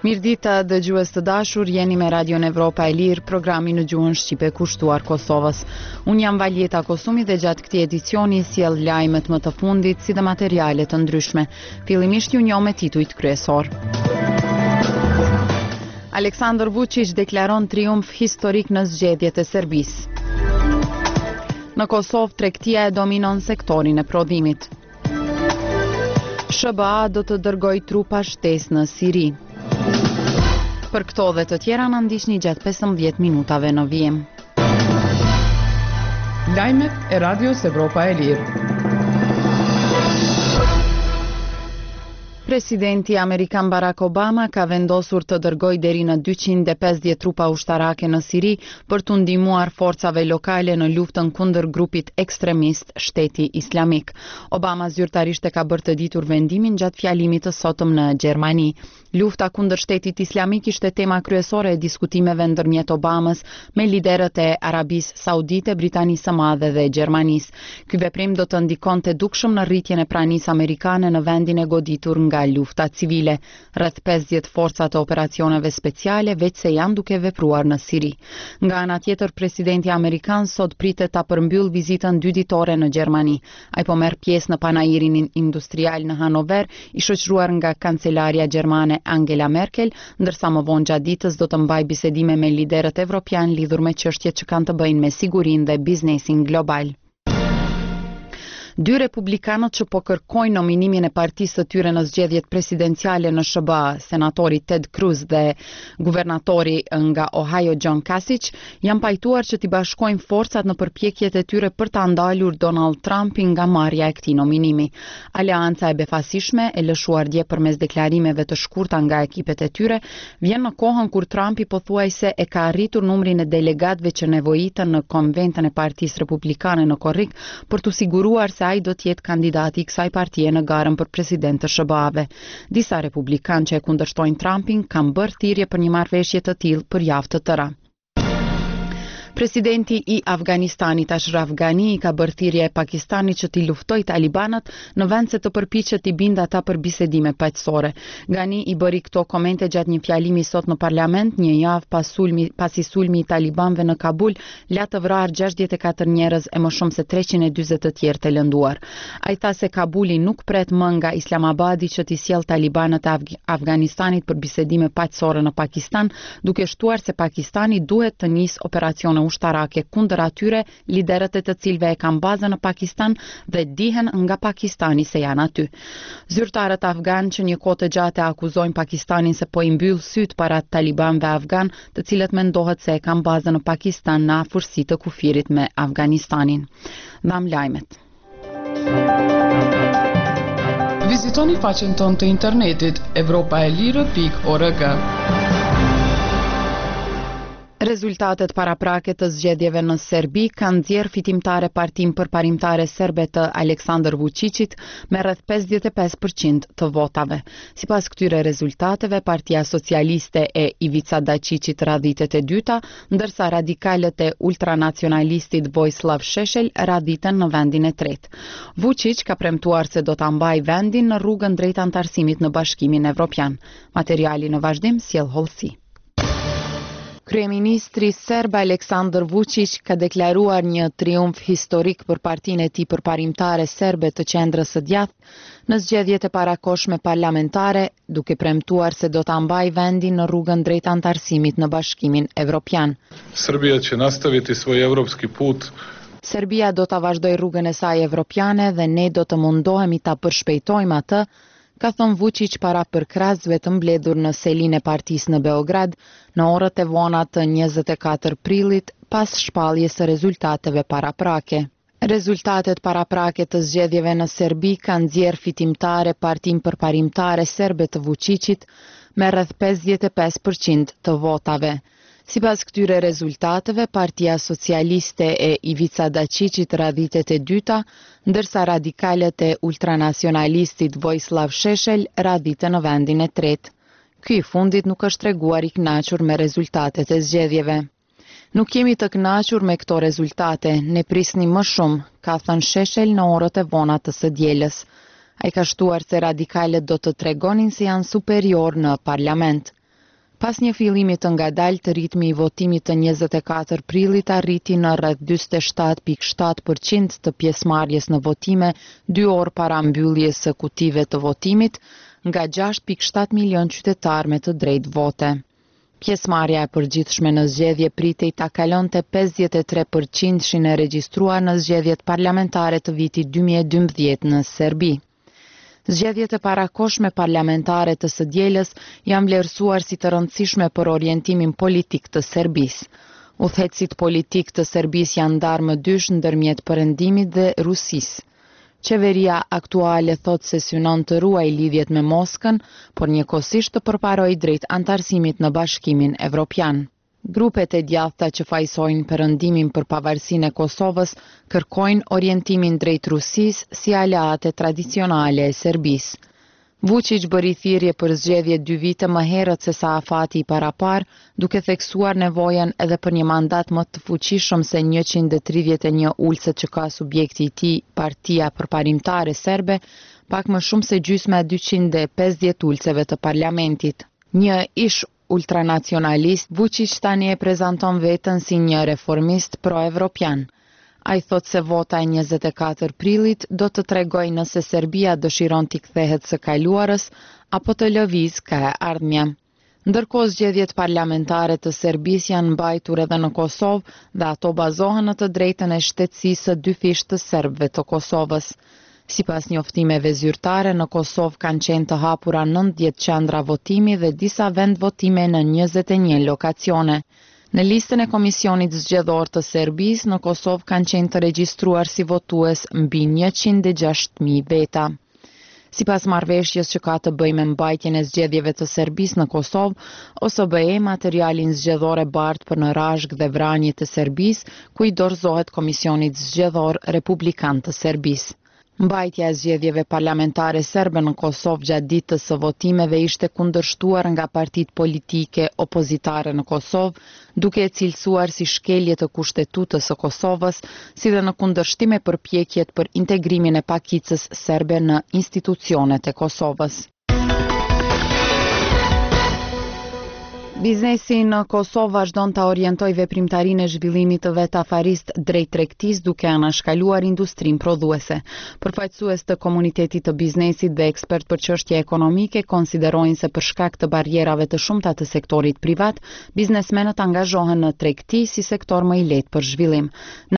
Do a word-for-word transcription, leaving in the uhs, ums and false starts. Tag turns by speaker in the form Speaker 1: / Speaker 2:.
Speaker 1: Mirdita dëgjues të dashur, jeni me Radion Evropa e Lirë, programi në gjuhën shqipe kushtuar Kosovës. Unë jam Valjeta Kosumi dhe gjatë këtij edicioni sjell lajmet më të fundit si dhe materiale të ndryshme. Fillimisht ju njoh me titujt kryesor. Aleksandar Vučić deklaron triumf historik në zgjedhjet e Serbisë. Në Kosovë tregtia e dominon sektorin e prodhimit. sh b a do të dërgojë trupa shtesë në Siri. Për këto dhe të tjera na ndiqni gjatë pesëmbëdhjetë minutave në vijim.
Speaker 2: Lajmet e Radios Evropa e Lirë.
Speaker 1: Presidenti Amerikan Barack Obama ka vendosur të dërgojë deri në dyqind e pesëdhjetë trupa ushtarake në Siri për të ndihmuar forcave lokale në luftën kundër grupit ekstremist Shteti Islamik. Obama zyrtarisht e ka bërë të ditur vendimin gjatë fjalimit të sotëm në Gjermani. Lufta kundër Shtetit Islamik ishte tema kryesore e diskutimeve ndërmjet Obamës me liderët e Arabisë Saudite, Britanisë së Madhe dhe Gjermanisë. Ky veprim do të ndikonte dukshëm në rritjen e pranisë amerikane në vendin e goditur nga lufta civile. Rreth pesëdhjetë forca të operacioneve speciale veç se janë duke vepruar në Siri. Nga ana tjetër, presidenti amerikan sot pritet ta përmbyll vizitën dy ditore në Gjermani. Ai po merr pjesë në panairin industrial në Hanover, i shoqëruar nga kancelaria gjermane Angela Merkel, ndërsa më vonë gjatë ditës do të mbajë bisedime me liderët evropian lidhur me çështjet që kanë të bëjnë me sigurinë dhe biznesin global. Dy republikanët që po kërkojnë nominimin e partisë së tyre në zgjedhjet presidenciale në sh b a, senatori Ted Cruz dhe guvernatori nga Ohio John Kasich, janë pajtuar që t'i bashkojnë forcat në përpjekjet e tyre për ta ndalur Donald Trumpin nga marrja e këtij nominimi. Aleanca e befasishme, e lëshuar dje përmes deklarimeve të shkurta nga ekipet e tyre, vjen në kohën kur Trumpi pothuajse e ka arritur numrin e delegatëve që nevojitën në konventën e Partisë Republikane në korrik për t'u siguruar se ai do të jetë kandidati i kësaj partie në garën për president të sh b a-ve. Disa republikanë që e kundërshtojnë Trumpin kanë bërë thirrje për një marrëveshje të tillë për javë të tëra. Presidenti i Afganistanit Ashraf Ghani i ka bërë thirrje e Pakistanit që t'i luftojë talibanët në vend se të përpiqet t'i bindë ata për bisedime paqësore. Ghani i bëri këto komente gjatë një fjalimi sot në parlament, një javë pas sulmi, pasi sulmi i talibanëve në Kabul la të vrarë gjashtëdhjetë e katër njerëz e më shumë se treqind e dyzet të tjerë të lënduar. Ai tha se Kabuli nuk pret më nga Islamabadi që t'i sjellë talibanët e Af- Afganistanit për bisedime paqësore në Pakistan, duke shtuar se Pakistani duhet të nisë operacione ushtarake kundër atyre liderët e të cilëve e kanë bazën në Pakistan dhe dihen nga Pakistani se janë aty. Zyrtarët afgan që një kohë të gjatë akuzojnë Pakistanin se po i mbyll syt para talibanëve afgan, të cilët mendohet se e kanë bazën në Pakistan në afërsi të kufirit me Afganistanin. Dham lajmet.
Speaker 2: Vizitoni faqen tonë të internetit evropaelire pikë org.
Speaker 1: Rezultatet paraprake të zgjedhjeve në Serbi kanë nxjerrë fitimtare Partinë Përparimtare Serbe të Aleksandar Vučićit me rreth pesëdhjetë e pesë përqind të votave. Sipas këtyre rezultateve, Partia Socialiste e Ivica Dačićit radhitet e dyta, ndërsa radikalët e ultranacionalistit Vojislav Šešelj radhiten në vendin e tretë. Vučić ka premtuar se do ta mbajë vendin në rrugën drejt antarësimit në Bashkimin Evropian. Materiali në vazhdim sjell hollësi. Kryeministri serb Aleksandar Vučić ka deklaruar një triumf historik për partinë e tij përparimtare serbe të qendrës së djathtë në zgjedhjet e parakohshme parlamentare, duke premtuar se do ta mbajë vendin në rrugën drejt antarësimit në Bashkimin Evropian.
Speaker 3: Serbia će nastaviti svoj evropski put.
Speaker 1: Serbia do ta vazhdojë rrugën e saj evropiane dhe ne do të mundohemi ta përshpejtojmë atë, ka thënë Vučić para përkrahësve të mbledhur në selin e partisë në Beograd në orët e vona të njëzet e katër prillit pas shpalljes së rezultateve paraprake. Rezultatet paraprake të zgjedhjeve në Serbi kanë nxjerrë fitimtare Partinë Përparimtare Serbe të Vučićit me rreth pesëdhjetë e pesë përqind të votave. Sipas këtyre rezultateve, Partia Socialiste e Ivica Dačićit radhitet e dyta, ndërsa radikalët e ultranacionalistit Vojislav Šešelj radhiten në vendin e tretë. Ky i fundit nuk është treguar i kënaqur me rezultatet e zgjedhjeve. Nuk jemi të kënaqur me këto rezultate, ne prisnim më shumë, ka thënë Šešelj në orët e vona të së dielës. Ai ka shtuar se radikalët do të tregonin se janë superior në parlament. Pas një fillimi të ngadalt, ritmi i votimit të njëzet e katër prillit arriti në rreth njëzet e shtatë pikë shtatë përqind të pjesëmarrjes në votime, dy orë para mbylljes së kutive të votimit, nga gjashtë pikë shtatë milion qytetar me të drejtë vote. Pjesëmarrja e përgjithshme në zgjedhje pritej ta kalonte pesëdhjetë e tre përqind-shin e regjistruar në zgjedhjet parlamentare të vitit dy mijë e dymbëdhjetë në Serbi. Zgjedhjet e parakohshme parlamentare të së dielës janë vlerësuar si të rëndësishme për orientimin politik të Serbisë. Udhëheqësit politik të Serbisë janë ndarë më dysh ndërmjet perëndimit dhe Rusisë. Qeveria aktuale thot se synon të ruaj lidhjet me Moskën, por njëkohësisht të përparojë drejt antarësimit në Bashkimin Evropian. Grupet e djathta që fajsojnë perëndimin për pavarësinë e Kosovës kërkojnë orientimin drejt Rusisë si aleate tradicionale e Serbisë. Vučić bëri thirrje për zgjedhje dy vite më herët se sa afati i parapar, duke theksuar nevojën edhe për një mandat më të fuqishëm se njëqind e tridhjetë e një ulse që ka subjekti i tij, Partia Përparimtare Serbe, pak më shumë se gjysma e dyqind e pesëdhjetë ulseve të parlamentit. Një ish ultranacionalist, Vučić tani e prezanton veten si një reformist pro-evropian. Ai thot se vota e njëzet e katër prillit do të tregojë nëse Serbia dëshiron t'i kthehet së kaluarës apo të lëviz ka e ardhmja. Ndërkohë zgjedhjet parlamentare të Serbisë janë mbajtur edhe në Kosovë dhe ato bazohen në të drejtën e shtetësisë së dy fish të serbëve të Kosovës. Sipas njoftimeve zyrtare, në Kosovë kanë qenë të hapura nëntëdhjetë qendra votimi dhe disa vend votime në njëzet e një lokacione. Në listën e Komisionit Zgjedhor të Serbisë, në Kosovë kanë qenë të regjistruar si votues mbi njëqind e gjashtë mijë veta. Sipas marrëveshjes që ka të bëjë me mbajtjen e zgjedhjeve të Serbisë në Kosovë, O S B E materialin zgjedhor e bart për në razhg dhe vranje të Serbisë, ku i dorëzohet Komisionit Zgjedhor Republikan të Serbisë. Mbajtja e zgjedhjeve parlamentare serbe në Kosovë gjatë ditës së votimeve ishte kundërshtuar nga partitë politike opozitare në Kosovë, duke e cilësuar si shkelje të Kushtetutës së Kosovës, si dhe në kundërshtim me përpjekjet për integrimin e pakicës serbe në institucionet e Kosovës. Biznesi në Kosovë vazhdon ta orientojë veprimtarinë e zhvillimit të vet afarist drejt tregtisë duke anashkaluar industrinë prodhuese. Përfaqësues të komunitetit të biznesit dhe ekspert për çështje ekonomike konsiderojnë se për shkak të barrierave të shumta të sektorit privat, biznesmenët angazhohen në tregti si sektor më i lehtë për zhvillim.